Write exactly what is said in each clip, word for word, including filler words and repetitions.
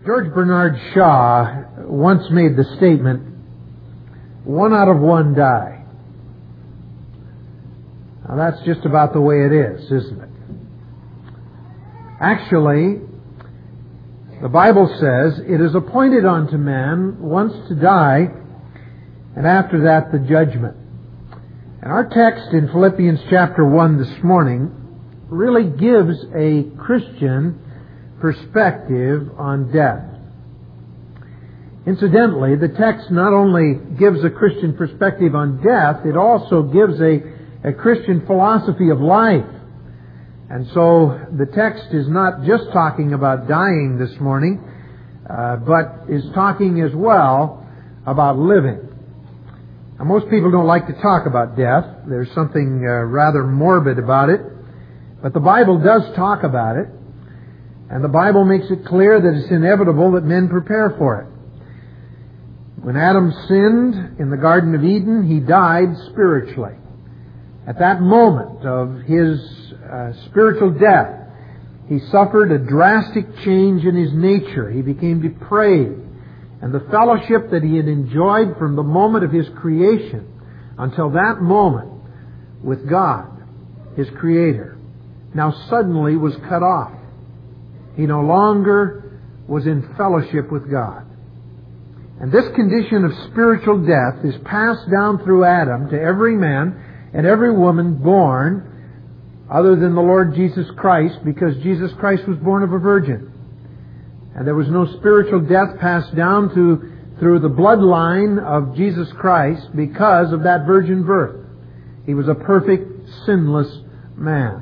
George Bernard Shaw once made the statement, one out of one die. Now that's just about the way it is, isn't it? Actually, the Bible says, it is appointed unto man once to die, and after that the judgment. And our text in Philippians chapter one this morning really gives a Christian perspective on death. Incidentally, the text not only gives a Christian perspective on death, it also gives a, a Christian philosophy of life. And so the text is not just talking about dying this morning, uh, but is talking as well about living. Now, most people don't like to talk about death. There's something uh, rather morbid about it. But the Bible does talk about it. And the Bible makes it clear that it's inevitable that men prepare for it. When Adam sinned in the Garden of Eden, he died spiritually. At that moment of his uh, spiritual death, he suffered a drastic change in his nature. He became depraved. And the fellowship that he had enjoyed from the moment of his creation until that moment with God, his Creator, now suddenly was cut off. He no longer was in fellowship with God. And this condition of spiritual death is passed down through Adam to every man and every woman born other than the Lord Jesus Christ, because Jesus Christ was born of a virgin. And there was no spiritual death passed down to, through the bloodline of Jesus Christ because of that virgin birth. He was a perfect, sinless man.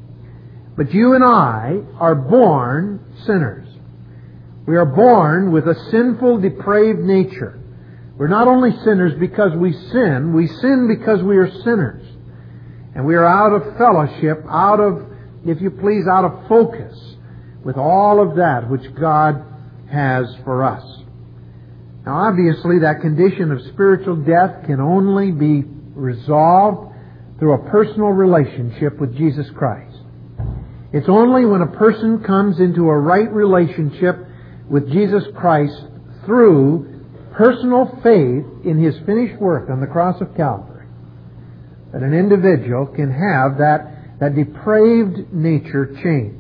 But you and I are born sinners. We are born with a sinful, depraved nature. We're not only sinners because we sin, we sin because we are sinners. And we are out of fellowship, out of, if you please, out of focus with all of that which God has for us. Now obviously that condition of spiritual death can only be resolved through a personal relationship with Jesus Christ. It's only when a person comes into a right relationship with Jesus Christ through personal faith in His finished work on the cross of Calvary that an individual can have that, that depraved nature changed.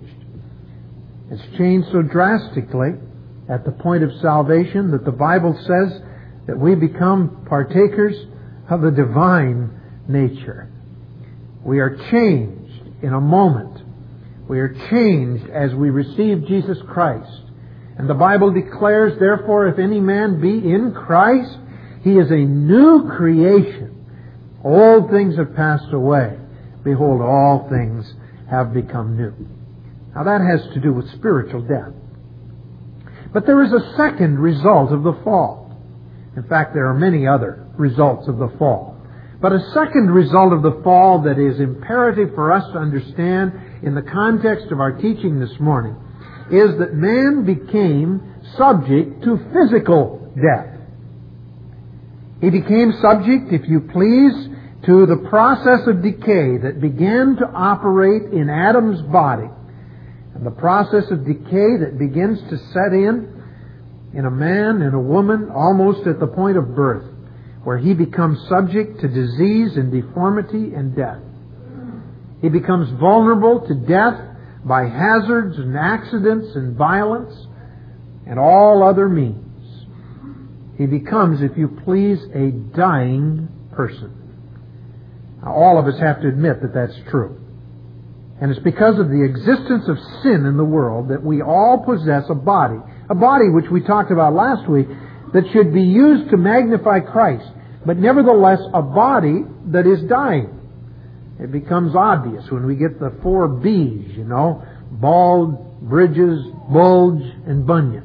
It's changed so drastically at the point of salvation that the Bible says that we become partakers of the divine nature. We are changed in a moment. We are changed as we receive Jesus Christ. And the Bible declares, therefore, if any man be in Christ, he is a new creation. Old things have passed away. Behold, all things have become new. Now that has to do with spiritual death. But there is a second result of the fall. In fact, there are many other results of the fall. But a second result of the fall that is imperative for us to understand in the context of our teaching this morning is that man became subject to physical death. He became subject, if you please, to the process of decay that began to operate in Adam's body. And the process of decay that begins to set in in a man and a woman almost at the point of birth, where he becomes subject to disease and deformity and death. He becomes vulnerable to death by hazards and accidents and violence and all other means. He becomes, if you please, a dying person. Now, all of us have to admit that that's true. And it's because of the existence of sin in the world that we all possess a body, a body which we talked about last week, that should be used to magnify Christ, but nevertheless a body that is dying. It becomes obvious when we get the four B's, you know, bald, bridges, bulge, and bunions.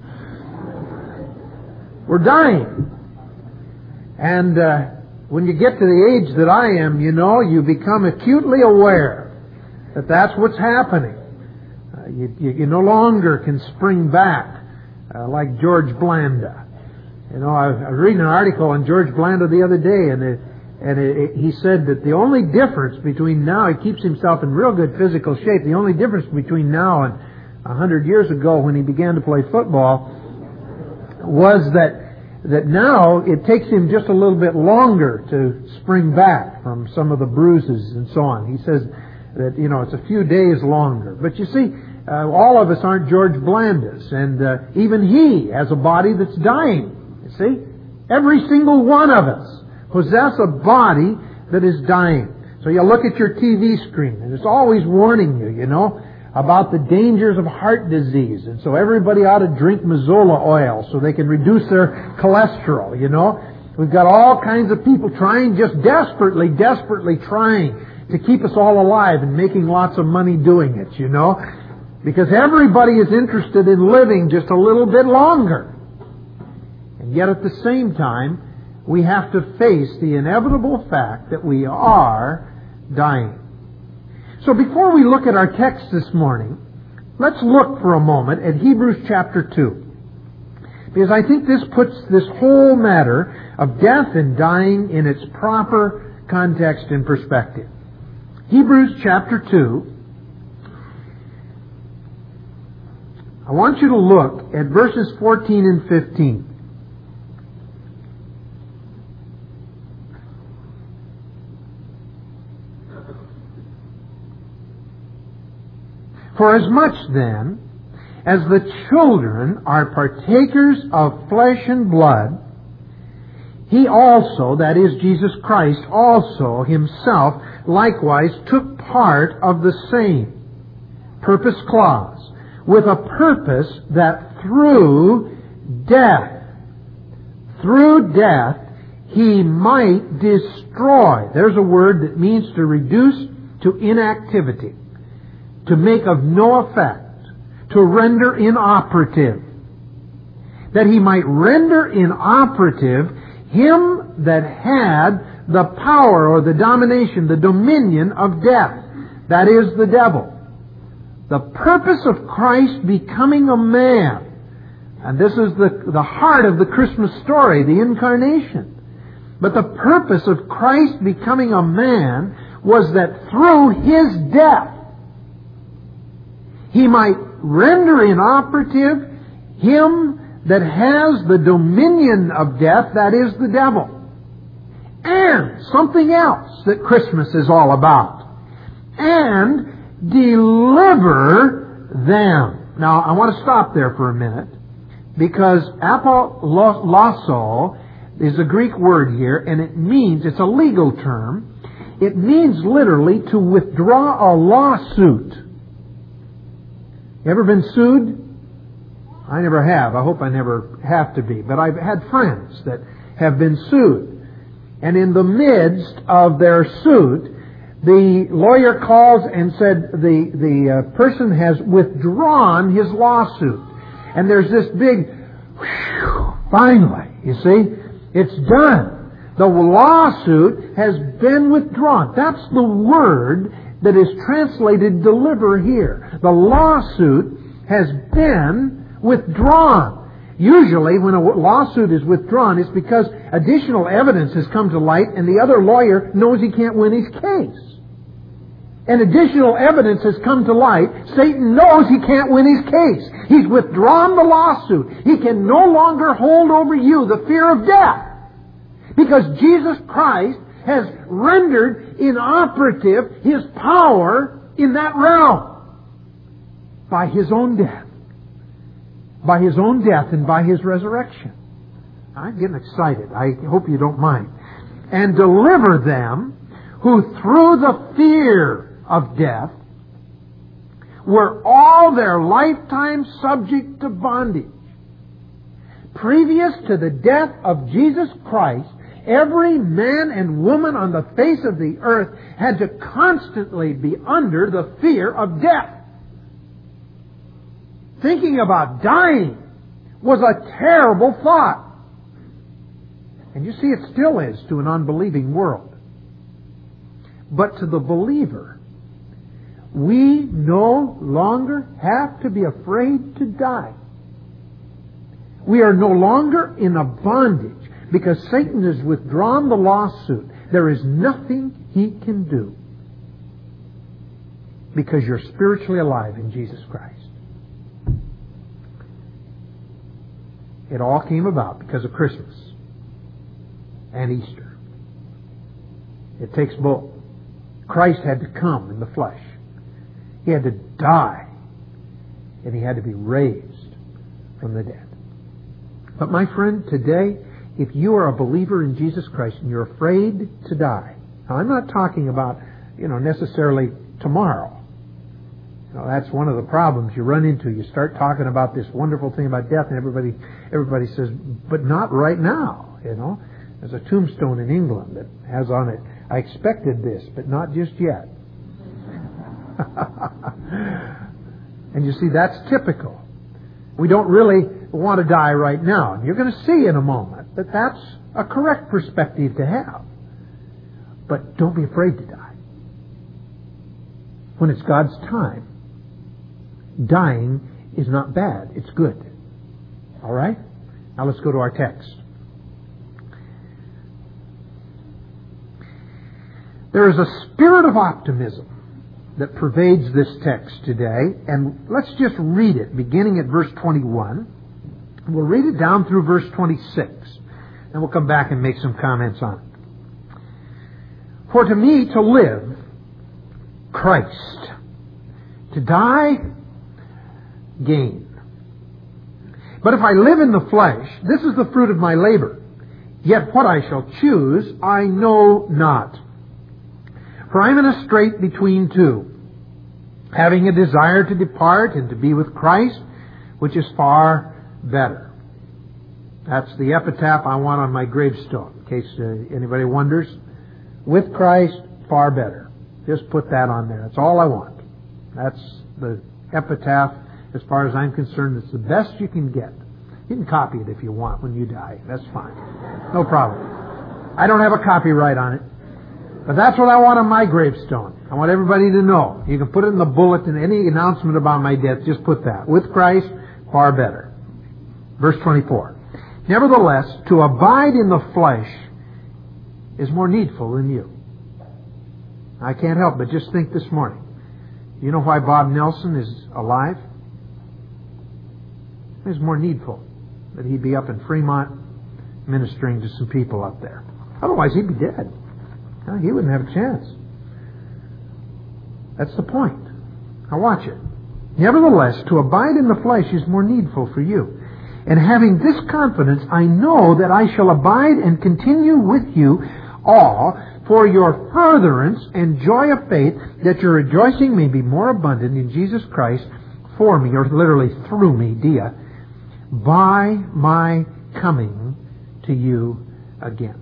We're dying. And uh, when you get to the age that I am, you know, you become acutely aware that that's what's happening. Uh, you, you, you no longer can spring back uh, like George Blanda. You know, I, I was reading an article on George Blanda the other day, and it, and it, it, he said that the only difference between now, he keeps himself in real good physical shape, the only difference between now and a hundred years ago when he began to play football was that that now it takes him just a little bit longer to spring back from some of the bruises and so on. He says that, you know, it's a few days longer. But you see, uh, all of us aren't George Blandis, and uh, even he has a body that's dying. You see? Every single one of us possess a body that is dying. So you look at your T V screen, and it's always warning you, you know, about the dangers of heart disease. And so everybody ought to drink Mazola oil so they can reduce their cholesterol, you know. We've got all kinds of people trying, just desperately, desperately trying to keep us all alive and making lots of money doing it, you know. Because everybody is interested in living just a little bit longer. And yet at the same time, we have to face the inevitable fact that we are dying. So before we look at our text this morning, let's look for a moment at Hebrews chapter two. Because I think this puts this whole matter of death and dying in its proper context and perspective. Hebrews chapter two. I want you to look at verses fourteen and fifteen. For as much then as the children are partakers of flesh and blood, He also, that is Jesus Christ, also Himself likewise took part of the same purpose clause, with a purpose that through death, through death, He might destroy. There's a word that means to reduce to inactivity, to make of no effect, to render inoperative. That He might render inoperative him that had the power or the domination, the dominion of death. That is the devil. The purpose of Christ becoming a man, and this is the, the heart of the Christmas story, the incarnation. But the purpose of Christ becoming a man was that through His death, He might render inoperative him that has the dominion of death, that is the devil. And something else that Christmas is all about. And deliver them. Now, I want to stop there for a minute, because apolasso is a Greek word here, and it means, it's a legal term, it means literally to withdraw a lawsuit. You ever been sued? I never have. I hope I never have to be. But I've had friends that have been sued. And in the midst of their suit, the lawyer calls and said the, the uh, person has withdrawn his lawsuit. And there's this big, whew, finally, you see, it's done. The lawsuit has been withdrawn. That's the word that is translated deliver here. The lawsuit has been withdrawn. Usually when a lawsuit is withdrawn, it's because additional evidence has come to light and the other lawyer knows he can't win his case. And additional evidence has come to light. Satan knows he can't win his case. He's withdrawn the lawsuit. He can no longer hold over you the fear of death, because Jesus Christ has rendered inoperative His power in that realm by His own death. By His own death and by His resurrection. I'm getting excited. I hope you don't mind. And deliver them who through the fear of death were all their lifetime subject to bondage. Previous to the death of Jesus Christ, every man and woman on the face of the earth had to constantly be under the fear of death. Thinking about dying was a terrible thought. And you see, it still is to an unbelieving world. But to the believer, we no longer have to be afraid to die. We are no longer in a bondage, because Satan has withdrawn the lawsuit. There is nothing he can do, because you're spiritually alive in Jesus Christ. It all came about because of Christmas and Easter. It takes both. Christ had to come in the flesh. He had to die. And He had to be raised from the dead. But my friend, today, if you are a believer in Jesus Christ and you're afraid to die, now I'm not talking about, you know, necessarily tomorrow. You know, that's one of the problems you run into. You start talking about this wonderful thing about death, and everybody, everybody says, "But not right now." You know, there's a tombstone in England that has on it, "I expected this, but not just yet." And you see, that's typical. We don't really want to die right now. And you're going to see in a moment that that's a correct perspective to have. But don't be afraid to die. When it's God's time, dying is not bad. It's good. All right? Now let's go to our text. There is a spirit of optimism that pervades this text today. And let's just read it, beginning at verse twenty-one. We'll read it down through verse twenty-six. And we'll come back and make some comments on it. For to me to live, Christ. To die, gain. But if I live in the flesh, this is the fruit of my labor. Yet what I shall choose, I know not. For I am in a strait between two, having a desire to depart and to be with Christ, which is far better. That's the epitaph I want on my gravestone, in case uh, anybody wonders. With Christ, far better. Just put that on there. That's all I want. That's the epitaph. As far as I'm concerned, it's the best you can get. You can copy it if you want when you die. That's fine. No problem. I don't have a copyright on it. But that's what I want on my gravestone. I want everybody to know. You can put it in the bulletin, any announcement about my death, just put that. With Christ, far better. Verse twenty-four. Nevertheless, to abide in the flesh is more needful than you. I can't help but just think this morning. You know why Bob Nelson is alive? It's more needful that he be up in Fremont ministering to some people up there. Otherwise, he'd be dead. No, he wouldn't have a chance. That's the point. Now watch it. Nevertheless, to abide in the flesh is more needful for you. And having this confidence, I know that I shall abide and continue with you all for your furtherance and joy of faith, that your rejoicing may be more abundant in Jesus Christ for me, or literally through me, dia, by my coming to you again.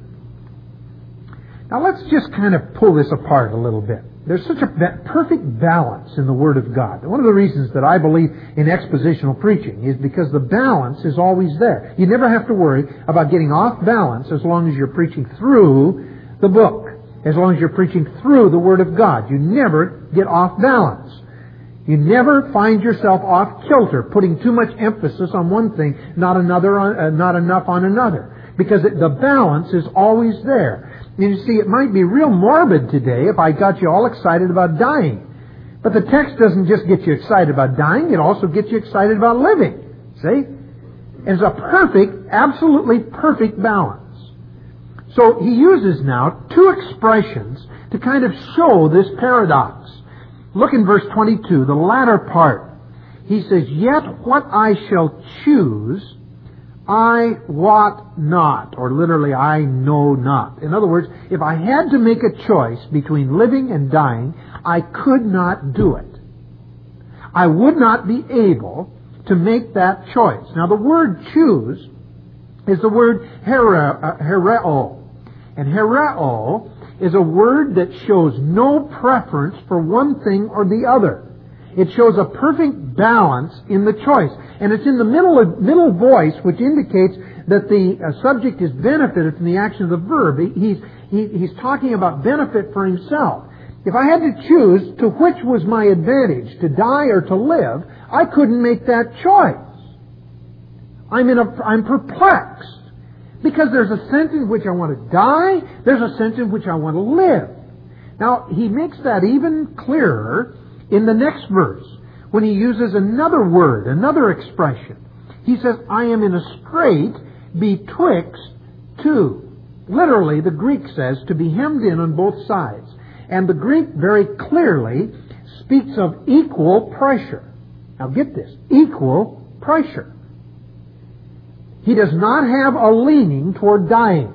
Now let's just kind of pull this apart a little bit. There's such a perfect balance in the Word of God. One of the reasons that I believe in expositional preaching is because the balance is always there. You never have to worry about getting off balance as long as you're preaching through the book. As long as you're preaching through the Word of God. You never get off balance. You never find yourself off kilter, putting too much emphasis on one thing, not another, uh, not enough on another. Because it, the balance is always there. And you see, it might be real morbid today if I got you all excited about dying. But the text doesn't just get you excited about dying, it also gets you excited about living. See? It's a perfect, absolutely perfect balance. So he uses now two expressions to kind of show this paradox. Look in verse twenty-two, the latter part. He says, yet what I shall choose, I wot not, or literally, I know not. In other words, if I had to make a choice between living and dying, I could not do it. I would not be able to make that choice. Now, the word choose is the word hereo. And hereo is a word that shows no preference for one thing or the other. It shows a perfect balance in the choice. And it's in the middle of, middle voice, which indicates that the uh, subject is benefited from the action of the verb. He, he's, he, he's talking about benefit for himself. If I had to choose to which was my advantage, to die or to live, I couldn't make that choice. I'm, in a, I'm perplexed. Because there's a sense in which I want to die, there's a sense in which I want to live. Now, he makes that even clearer in the next verse, when he uses another word, another expression. He says, I am in a strait betwixt two. Literally, the Greek says to be hemmed in on both sides. And the Greek very clearly speaks of equal pressure. Now get this, equal pressure. He does not have a leaning toward dying.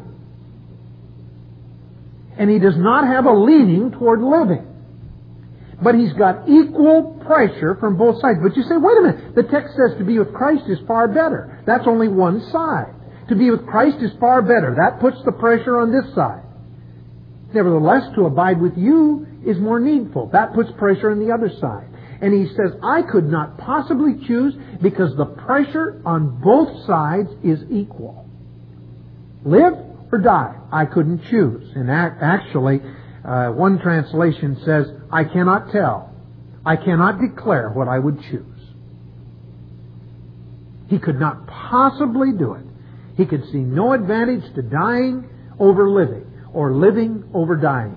And he does not have a leaning toward living. But he's got equal pressure from both sides. But you say, wait a minute, the text says to be with Christ is far better. That's only one side. To be with Christ is far better. That puts the pressure on this side. Nevertheless, to abide with you is more needful. That puts pressure on the other side. And he says, I could not possibly choose because the pressure on both sides is equal. Live or die. I couldn't choose. And actually, uh, one translation says, I cannot tell. I cannot declare what I would choose. He could not possibly do it. He could see no advantage to dying over living, or living over dying.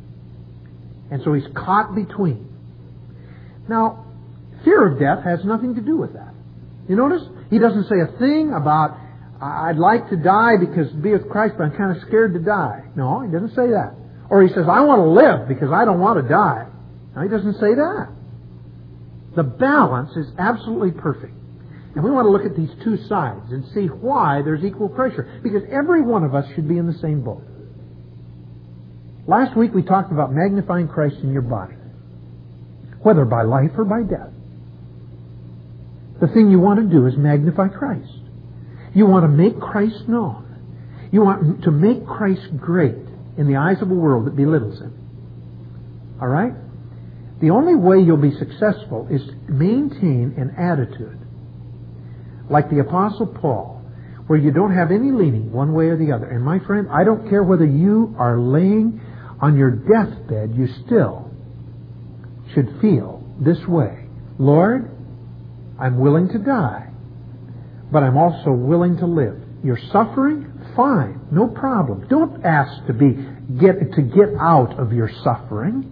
And so he's caught between. Now, fear of death has nothing to do with that. You notice? He doesn't say a thing about, I'd like to die because be with Christ, but I'm kind of scared to die. No, he doesn't say that. Or he says, I want to live because I don't want to die. No, he doesn't say that. The balance is absolutely perfect. And we want to look at these two sides and see why there's equal pressure. Because every one of us should be in the same boat. Last week we talked about magnifying Christ in your body. Whether by life or by death. The thing you want to do is magnify Christ. You want to make Christ known. You want to make Christ great in the eyes of a world that belittles Him. All right? The only way you'll be successful is to maintain an attitude like the Apostle Paul, where you don't have any leaning one way or the other. And my friend, I don't care whether you are laying on your deathbed, you still should feel this way. Lord, I'm willing to die, but I'm also willing to live. You're suffering? Fine, no problem. Don't ask to be get to get out of your suffering.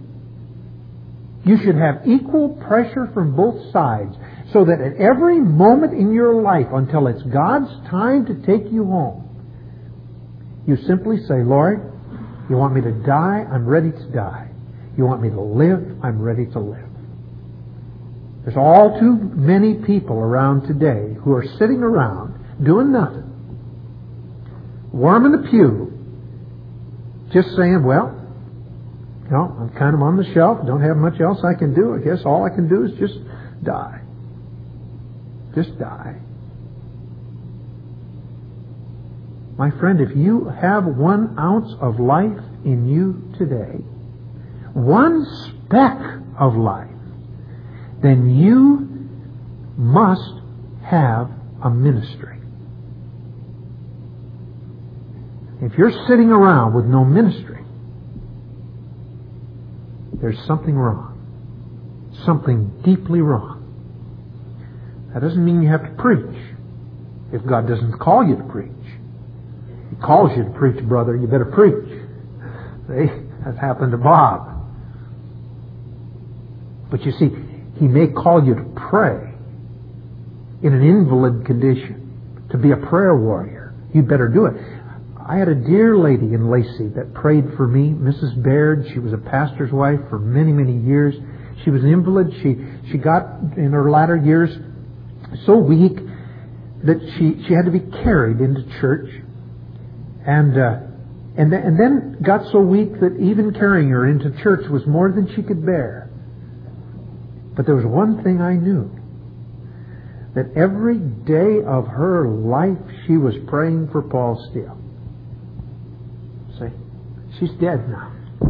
You should have equal pressure from both sides, so that at every moment in your life, until it's God's time to take you home, you simply say, Lord, you want me to die? I'm ready to die. You want me to live? I'm ready to live. There's all too many people around today who are sitting around doing nothing, warm in the pew, just saying, well, you know, I'm kind of on the shelf, don't have much else I can do. I guess all I can do is just die. Just die. My friend, if you have one ounce of life in you today, one speck of life, then you must have a ministry. If you're sitting around with no ministry, there's something wrong. Something deeply wrong. That doesn't mean you have to preach. If God doesn't call you to preach. He calls you to preach, brother, you better preach. See? That's happened to Bob. But you see, He may call you to pray in an invalid condition, to be a prayer warrior. You'd better do it. I had a dear lady in Lacey that prayed for me, Missus Baird. She was a pastor's wife for many, many years. She was an invalid. She she got, in her latter years, so weak that she, she had to be carried into church. And, uh, and, th- and then got so weak that even carrying her into church was more than she could bear. But there was one thing I knew. That every day of her life she was praying for Paul Steele. See? She's dead now.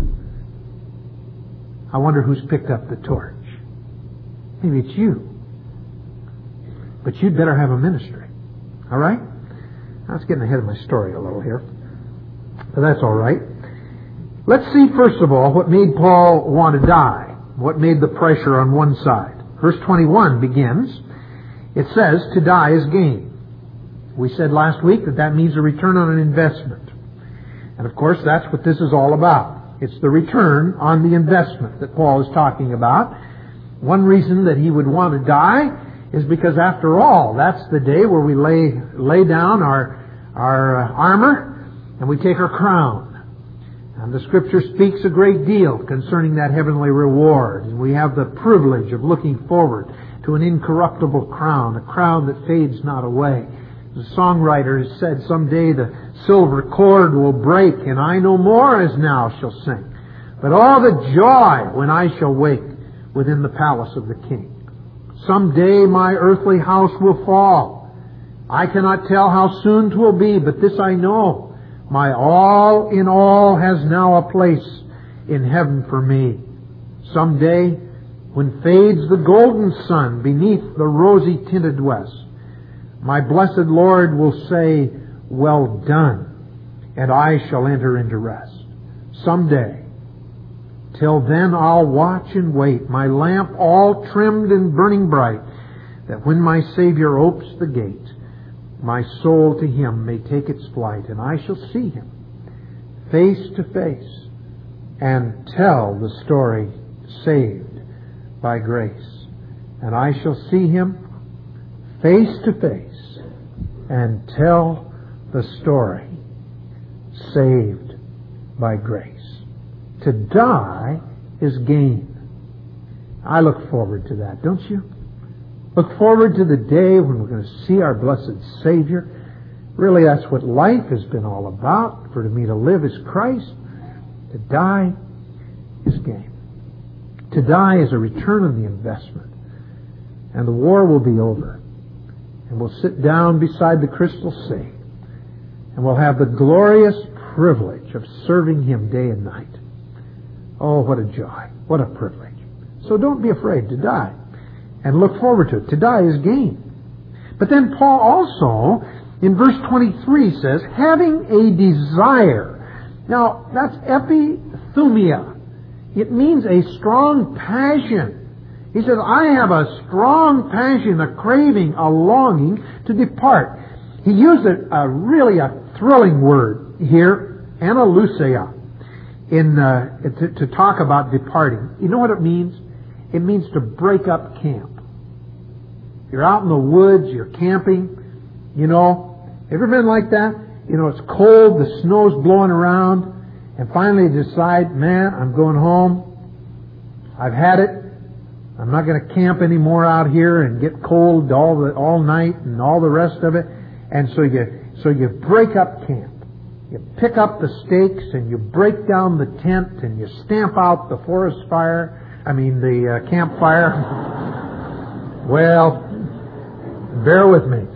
I wonder who's picked up the torch. Maybe it's you. But you'd better have a ministry. All right? I was getting ahead of my story a little here. But that's all right. Let's see, first of all, what made Paul want to die. What made the pressure on one side. Verse twenty-one begins. It says, to die is gain. We said last week that that means a return on an investment. And of course, that's what this is all about. It's the return on the investment that Paul is talking about. One reason that he would want to die is because after all, that's the day where we lay lay down our our uh, armor and we take our crown. And the Scripture speaks a great deal concerning that heavenly reward. And we have the privilege of looking forward to an incorruptible crown, a crown that fades not away. The songwriter has said, someday the silver cord will break, and I no more as now shall sing, but all the joy when I shall wake within the palace of the King. Someday my earthly house will fall. I cannot tell how soon 'twill be, but this I know, my all in all has now a place in heaven for me. Someday, when fades the golden sun beneath the rosy tinted west, my blessed Lord will say, well done, and I shall enter into rest. Someday. Till then I'll watch and wait, my lamp all trimmed and burning bright, that when my Savior opes the gate, my soul to Him may take its flight, and I shall see Him face to face and tell the story, saved by grace. And I shall see Him face to face and tell the story, saved by grace. To die is gain. I look forward to that, don't you? Look forward to the day when we're going to see our blessed Savior. Really, that's what life has been all about. For me to live is Christ. To die is gain. To die is a return on the investment. And the war will be over. And we'll sit down beside the crystal sea. And we'll have the glorious privilege of serving Him day and night. Oh, what a joy. What a privilege. So don't be afraid to die. And look forward to it. To die is gain. But then Paul also, in verse twenty-three, says, having a desire. Now, that's epithumia. It means a strong passion. He says, I have a strong passion, a craving, a longing to depart. He used a, a really a thrilling word here, analusia, in uh, to, to talk about departing. You know what it means? It means to break up camp. You're out in the woods, you're camping, you know. Ever been like that? You know, it's cold, the snow's blowing around, and finally you decide, man, I'm going home. I've had it. I'm not going to camp anymore out here and get cold all the all night and all the rest of it. And so you so you break up camp. You pick up the stakes and you break down the tent and you stamp out the forest fire. I mean the uh, campfire. Well, bear with me.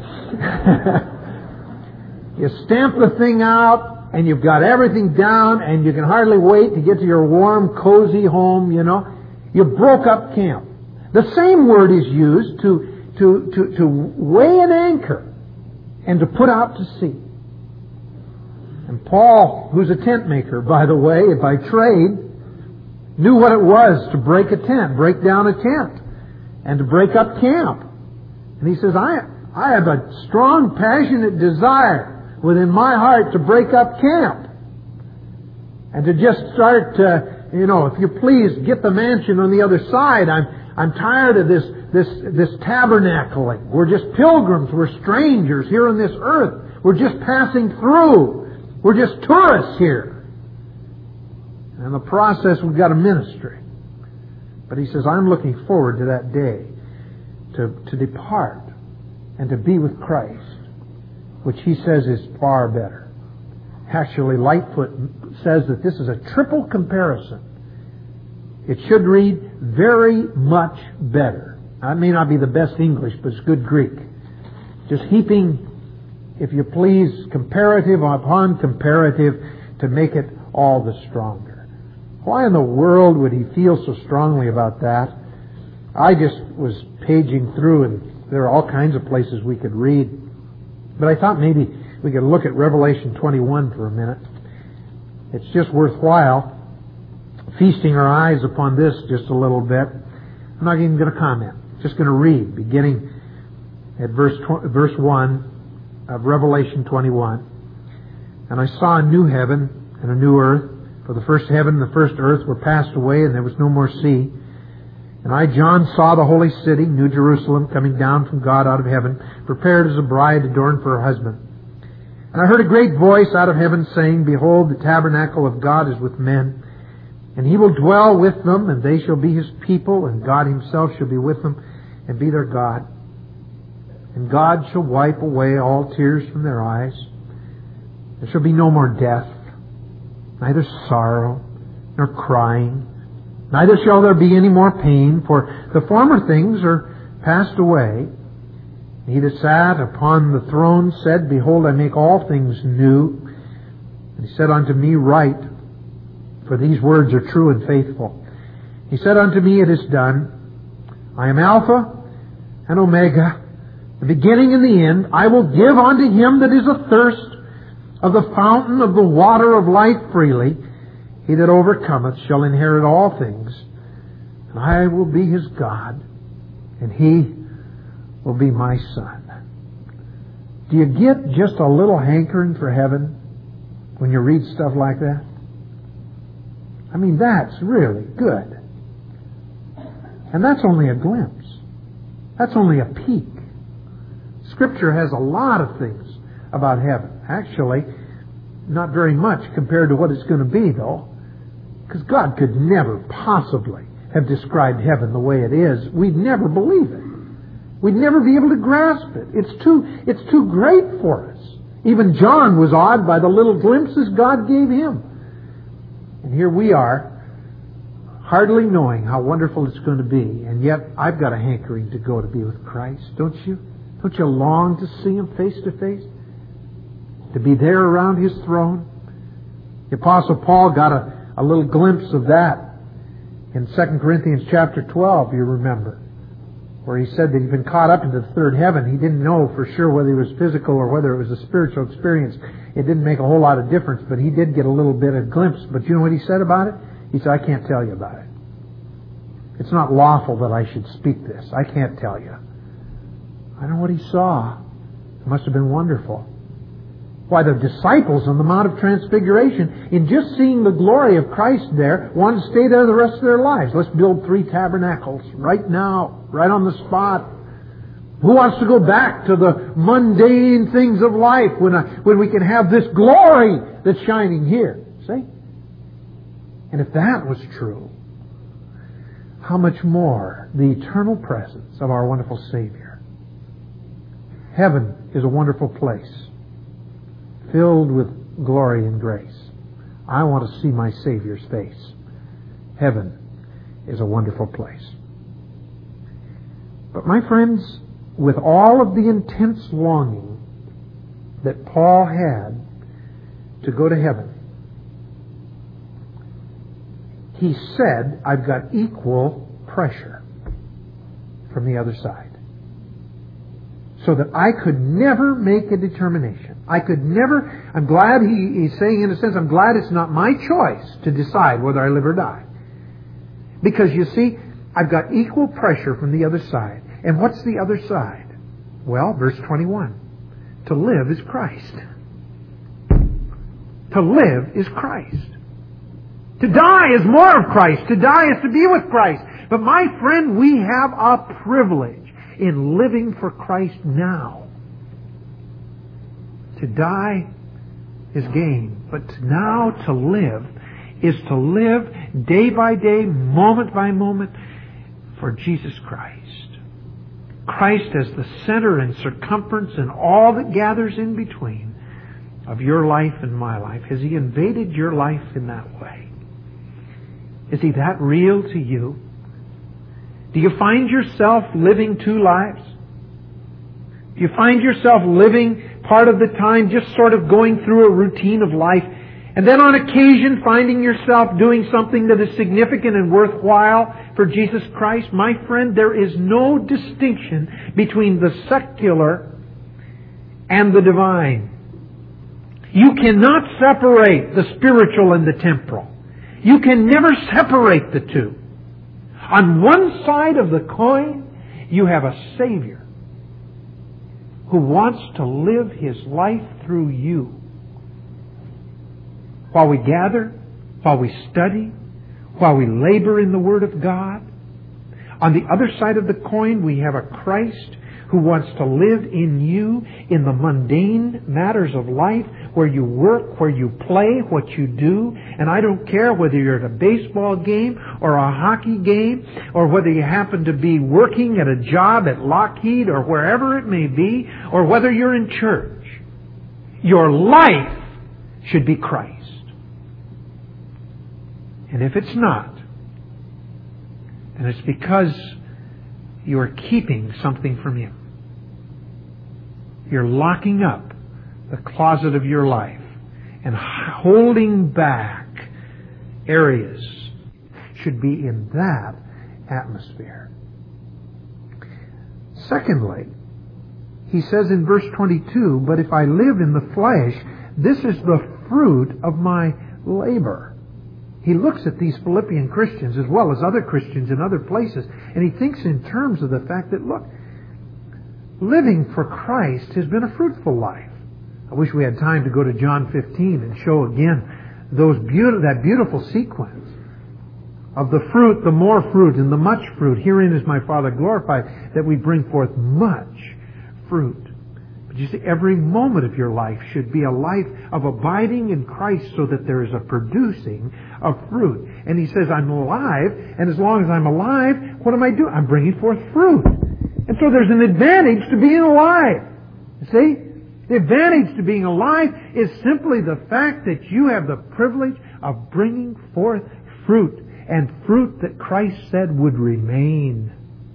You stamp the thing out and you've got everything down and you can hardly wait to get to your warm, cozy home, you know. You broke up camp. The same word is used to, to, to, to weigh an anchor and to put out to sea. And Paul, who's a tent maker, by the way, by trade, knew what it was to break a tent, break down a tent, and to break up camp. And he says, I, I have a strong, passionate desire within my heart to break up camp. And to just start to, you know, if you please, get the mansion on the other side. I'm I'm tired of this this this tabernacling. We're just pilgrims. We're strangers here on this earth. We're just passing through. We're just tourists here. And in the process, we've got a ministry. But he says, I'm looking forward to that day to to depart and to be with Christ, which he says is far better. Actually, Lightfoot says that this is a triple comparison. It should read very much better. That may not be the best English, but it's good Greek. Just heaping, if you please, comparative upon comparative to make it all the stronger. Why in the world would he feel so strongly about that? I just was paging through, and there are all kinds of places we could read. But I thought maybe we could look at Revelation twenty-one for a minute. It's just worthwhile feasting our eyes upon this just a little bit. I'm not even going to comment. Just going to read, beginning at verse verse one of Revelation twenty-one. And I saw a new heaven and a new earth, for the first heaven and the first earth were passed away, and there was no more sea. And I, John, saw the holy city, New Jerusalem, coming down from God out of heaven, prepared as a bride adorned for her husband. And I heard a great voice out of heaven saying, Behold, the tabernacle of God is with men, and He will dwell with them, and they shall be His people, and God Himself shall be with them, and be their God. And God shall wipe away all tears from their eyes. There shall be no more death, neither sorrow, nor crying. Neither shall there be any more pain, for the former things are passed away. He that sat upon the throne said, Behold, I make all things new. And He said unto me, Write, for these words are true and faithful. He said unto me, It is done. I am Alpha and Omega, the beginning and the end. I will give unto him that is athirst of the fountain of the water of life freely. He that overcometh shall inherit all things, and I will be his God, and he will be my son. Do you get just a little hankering for heaven when you read stuff like that? I mean, that's really good. And that's only a glimpse. That's only a peek. Scripture has a lot of things about heaven. Actually, not very much compared to what it's going to be, though. Because God could never possibly have described heaven the way it is. We'd never believe it. We'd never be able to grasp it. It's too, it's too great for us. Even John was awed by the little glimpses God gave him. And here we are, hardly knowing how wonderful it's going to be. And yet, I've got a hankering to go to be with Christ. Don't you? Don't you long to see Him face to face? To be there around His throne? The Apostle Paul got a A little glimpse of that in Second Corinthians chapter twelve, you remember, where he said that he'd been caught up into the third heaven. He didn't know for sure whether it was physical or whether it was a spiritual experience. It didn't make a whole lot of difference, but he did get a little bit of glimpse. But you know what he said about it? He said, I can't tell you about it. It's not lawful that I should speak this. I can't tell you. I know what he saw. It must have been wonderful. Why, the disciples on the Mount of Transfiguration, in just seeing the glory of Christ there, wanted to stay there the rest of their lives. Let's build three tabernacles right now, right on the spot. Who wants to go back to the mundane things of life when, I, when we can have this glory that's shining here? See? And if that was true, how much more the eternal presence of our wonderful Savior. Heaven is a wonderful place, filled with glory and grace. I want to see my Savior's face. Heaven is a wonderful place. But my friends, with all of the intense longing that Paul had to go to heaven, he said, I've got equal pressure from the other side. So that I could never make a determination. I could never, I'm glad he, he's saying in a sense, I'm glad it's not my choice to decide whether I live or die. Because you see, I've got equal pressure from the other side. And what's the other side? Well, verse twenty-one. To live is Christ. To live is Christ. To die is more of Christ. To die is to be with Christ. But my friend, we have a privilege in living for Christ now. To die is gain, but now to live is to live day by day, moment by moment, for Jesus Christ. Christ as the center and circumference and all that gathers in between of your life and my life. Has He invaded your life in that way? Is He that real to you? Do you find yourself living two lives? Do you find yourself living part of the time just sort of going through a routine of life, and then on occasion finding yourself doing something that is significant and worthwhile for Jesus Christ? My friend, there is no distinction between the secular and the divine. You cannot separate the spiritual and the temporal. You can never separate the two. On one side of the coin, you have a Savior who wants to live His life through you. While we gather, while we study, while we labor in the Word of God, On the other side of the coin, we have a Christ who wants to live in you in the mundane matters of life, where you work, where you play, what you do. And I don't care whether you're at a baseball game or a hockey game, or whether you happen to be working at a job at Lockheed or wherever it may be, or whether you're in church. Your life should be Christ. And if it's not, then it's because you are keeping something from Him. You're locking up the closet of your life and holding back areas. Should be in that atmosphere. Secondly, he says in verse twenty-two, "But if I live in the flesh, this is the fruit of my labor." He looks at these Philippian Christians as well as other Christians in other places, and he thinks in terms of the fact that, look, living for Christ has been a fruitful life. I wish we had time to go to John fifteen and show again those beautiful, that beautiful sequence of the fruit, the more fruit, and the much fruit. Herein is my Father glorified, that we bring forth much fruit. But you see, every moment of your life should be a life of abiding in Christ, so that there is a producing of fruit. And he says, I'm alive, and as long as I'm alive, what am I doing? I'm bringing forth fruit. And so there's an advantage to being alive. You see? The advantage to being alive is simply the fact that you have the privilege of bringing forth fruit, and fruit that Christ said would remain.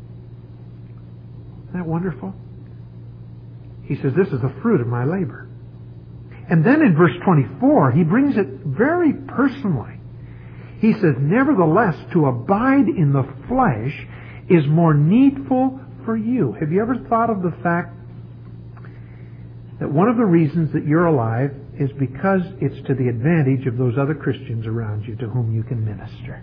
Isn't that wonderful? He says, this is the fruit of my labor. And then in verse twenty-four, he brings it very personally. He says, nevertheless, to abide in the flesh is more needful for you. Have you ever thought of the fact that one of the reasons that you're alive is because it's to the advantage of those other Christians around you to whom you can minister?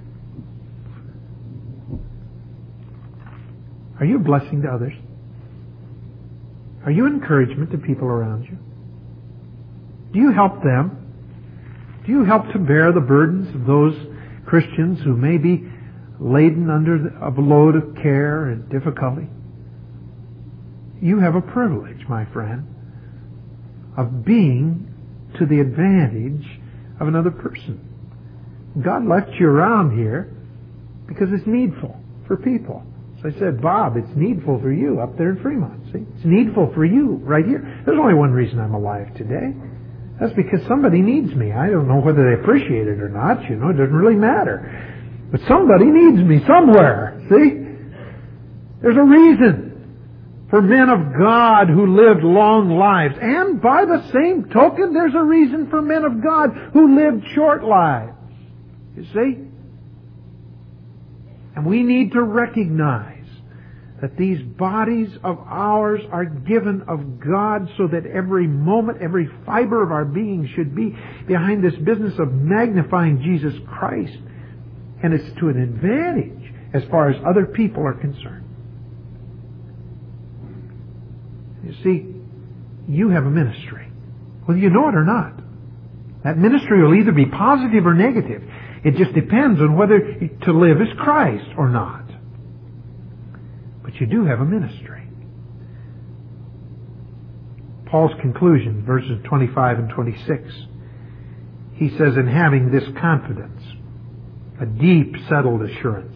Are you a blessing to others? Are you an encouragement to people around you? Do you help them? Do you help to bear the burdens of those Christians who may be laden under a load of care and difficulty? You have a privilege, my friend, of being to the advantage of another person. God left you around here because it's needful for people. So I said, Bob, it's needful for you up there in Fremont. See, it's needful for you right here. There's only one reason I'm alive today. That's because somebody needs me. I don't know whether they appreciate it or not. You know, it doesn't really matter. But somebody needs me somewhere. See? There's a reason for men of God who lived long lives. And by the same token, there's a reason for men of God who lived short lives. You see? And we need to recognize that these bodies of ours are given of God, so that every moment, every fiber of our being should be behind this business of magnifying Jesus Christ. And it's to an advantage as far as other people are concerned. You see, you have a ministry, whether you know it or not. That ministry will either be positive or negative. It just depends on whether to live as Christ or not. But you do have a ministry. Paul's conclusion, verses twenty-five and twenty-six, he says, in having this confidence, a deep, settled assurance.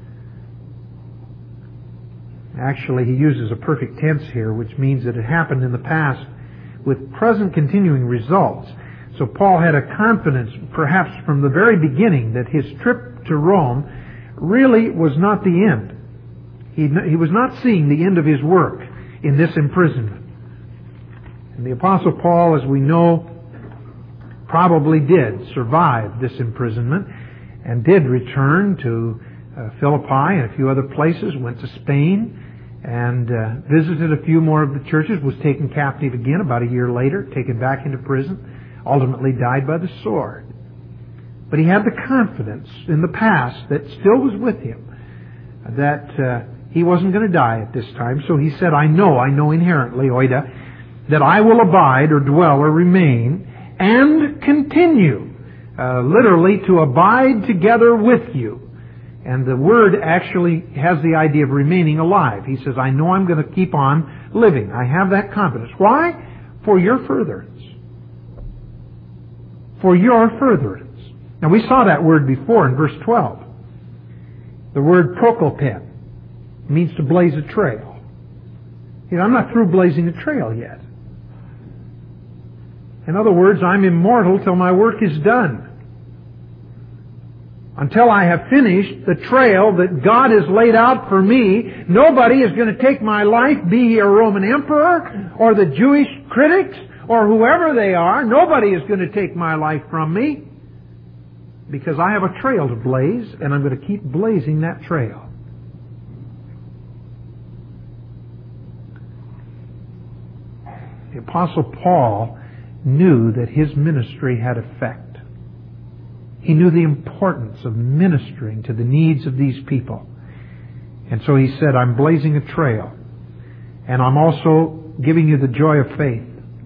Actually, he uses a perfect tense here, which means that it happened in the past with present continuing results. So Paul had a confidence, perhaps from the very beginning, that his trip to Rome really was not the end. He, he was not seeing the end of his work in this imprisonment. And the Apostle Paul, as we know, probably did survive this imprisonment and did return to uh, Philippi and a few other places, went to Spain and uh, visited a few more of the churches, was taken captive again about a year later, taken back into prison, ultimately died by the sword. But he had the confidence in the past that still was with him, that uh, he wasn't going to die at this time. So he said, I know, I know inherently, oida, that I will abide or dwell or remain and continue, uh, literally to abide together with you. And the word actually has the idea of remaining alive. He says, I know I'm going to keep on living. I have that confidence. Why? For your furtherance. For your furtherance. Now we saw that word before in verse twelve. The word prokopet means to blaze a trail. You know, I'm not through blazing a trail yet. In other words, I'm immortal till my work is done. Until I have finished the trail that God has laid out for me, nobody is going to take my life, be he a Roman emperor or the Jewish critics or whoever they are. Nobody is going to take my life from me because I have a trail to blaze, and I'm going to keep blazing that trail. The Apostle Paul knew that his ministry had effect. He knew the importance of ministering to the needs of these people. And so he said, I'm blazing a trail. And I'm also giving you the joy of faith.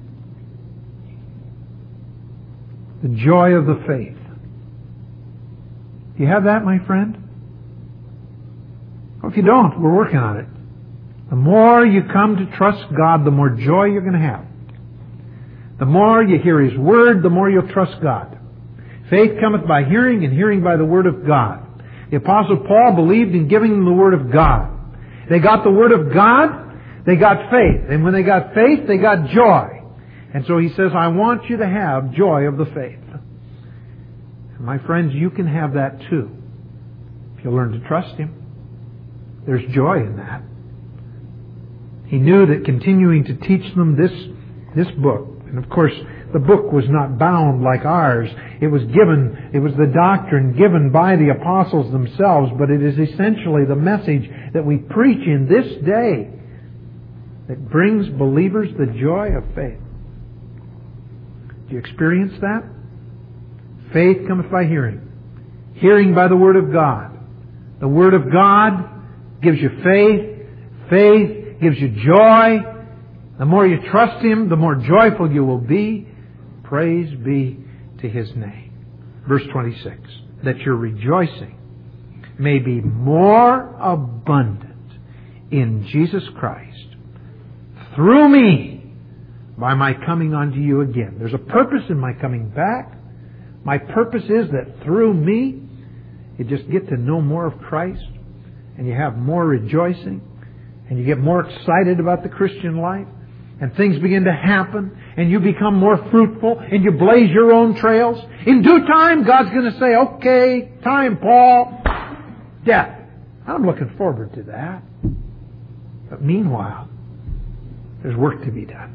The joy of the faith. Do you have that, my friend? Well, if you don't, we're working on it. The more you come to trust God, the more joy you're going to have. The more you hear His Word, the more you'll trust God. Faith cometh by hearing, and hearing by the Word of God. The Apostle Paul believed in giving them the Word of God. They got the Word of God, they got faith. And when they got faith, they got joy. And so he says, I want you to have joy of the faith. And my friends, you can have that too. If you learn to trust Him. There's joy in that. He knew that continuing to teach them this, this book, and of course, the book was not bound like ours. It was given, it was the doctrine given by the apostles themselves, but it is essentially the message that we preach in this day that brings believers the joy of faith. Do you experience that? Faith cometh by hearing. Hearing by the Word of God. The Word of God gives you faith. Faith gives you joy. The more you trust Him, the more joyful you will be. Praise be to His name. Verse twenty-six. That your rejoicing may be more abundant in Jesus Christ through me by my coming unto you again. There's a purpose in my coming back. My purpose is that through me you just get to know more of Christ, and you have more rejoicing, and you get more excited about the Christian life, and things begin to happen, and you become more fruitful, and you blaze your own trails. In due time, God's going to say, okay, time, Paul, death. I'm looking forward to that. But meanwhile, there's work to be done.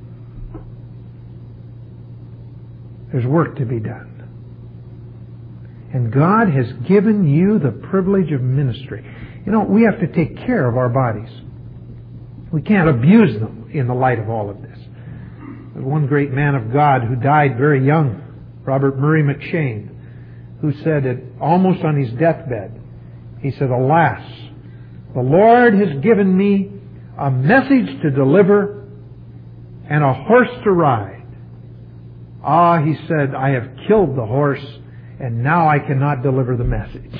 There's work to be done. And God has given you the privilege of ministry. You know, we have to take care of our bodies. We can't abuse them in the light of all of this. There's one great man of God who died very young, Robert Murray McCheyne, who said it almost on his deathbed. He said, alas, the Lord has given me a message to deliver and a horse to ride. Ah, he said, I have killed the horse, and now I cannot deliver the message.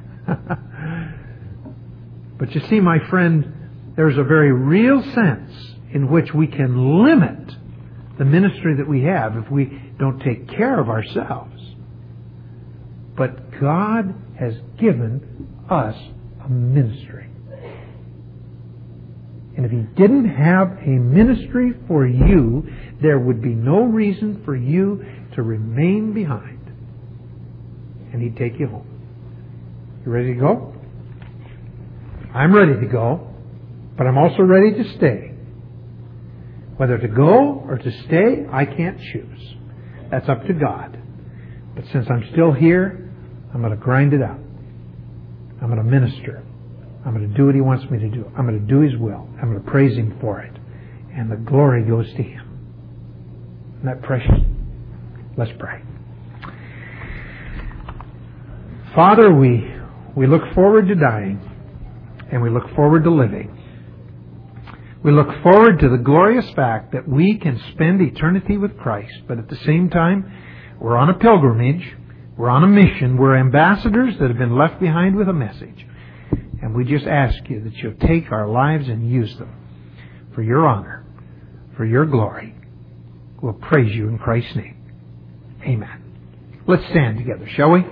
But you see, my friend, there's a very real sense in which we can limit the ministry that we have if we don't take care of ourselves. But God has given us a ministry. And if He didn't have a ministry for you, there would be no reason for you to remain behind. And He'd take you home. You ready to go? I'm ready to go, but I'm also ready to stay. Whether to go or to stay, I can't choose. That's up to God. But since I'm still here, I'm going to grind it out. I'm going to minister. I'm going to do what He wants me to do. I'm going to do His will. I'm going to praise Him for it. And the glory goes to Him. Isn't that precious? Let's pray. Father, we, we look forward to dying, and we look forward to living. We look forward to the glorious fact that we can spend eternity with Christ, but at the same time, we're on a pilgrimage We're on a mission. We're ambassadors that have been left behind with a message. And we just ask you that you'll take our lives and use them for your honor, for your glory. We'll praise you in Christ's name. Amen. Let's stand together, shall we?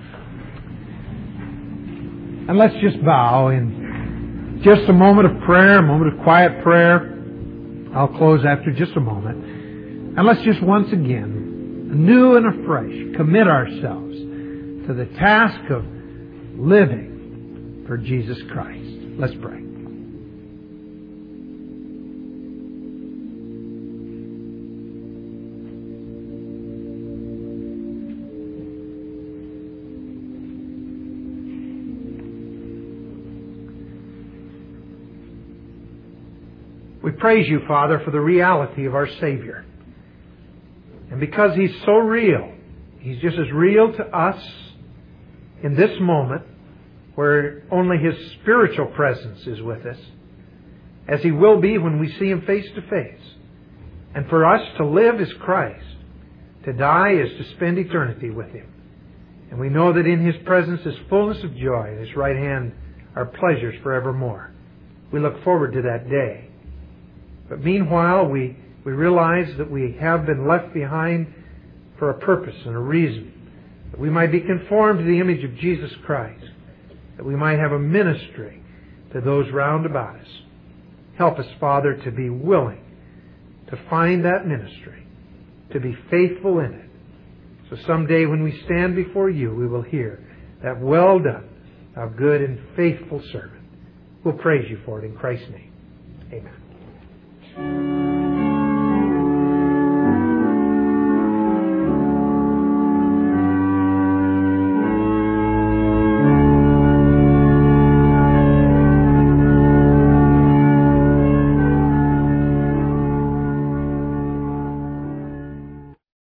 And let's just bow in just a moment of prayer, a moment of quiet prayer. I'll close after just a moment. And let's just once again, anew and afresh, commit ourselves to the task of living for Jesus Christ. Let's pray. We praise you, Father, for the reality of our Savior. And because He's so real, He's just as real to us in this moment, where only His spiritual presence is with us, as He will be when we see Him face to face. And for us to live is Christ. To die is to spend eternity with Him. And we know that in His presence is fullness of joy. At His right hand are pleasures forevermore. We look forward to that day. But meanwhile, we, we realize that we have been left behind for a purpose and a reason. That we might be conformed to the image of Jesus Christ. That we might have a ministry to those round about us. Help us, Father, to be willing to find that ministry, to be faithful in it. So someday when we stand before you, we will hear that, well done, thou good and faithful servant. We'll praise you for it in Christ's name. Amen.